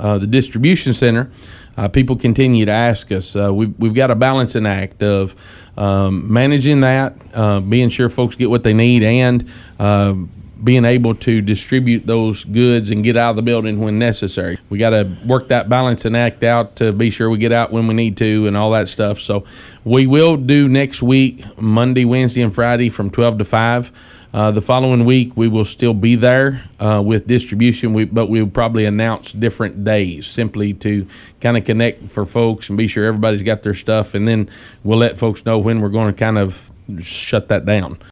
the distribution center, people continue to ask us. We've got a balancing act of managing that, being sure folks get what they need, and being able to distribute those goods and get out of the building when necessary. We got to work that balancing act out to be sure we get out when we need to and all that stuff. So we will do next week, Monday, Wednesday, and Friday from 12 to 5. The following week, we will still be there with distribution, but we'll probably announce different days simply to kind of connect for folks and be sure everybody's got their stuff. And then we'll let folks know when we're going to kind of shut that down.